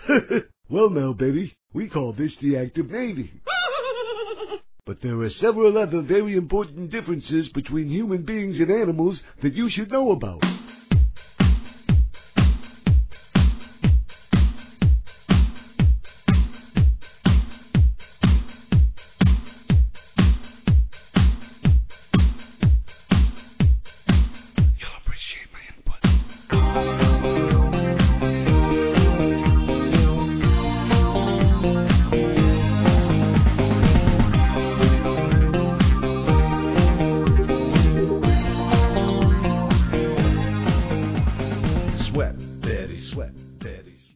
Well now, Betty, we call this the active Navy. But there are several other very important differences between human beings and animals that you should know about.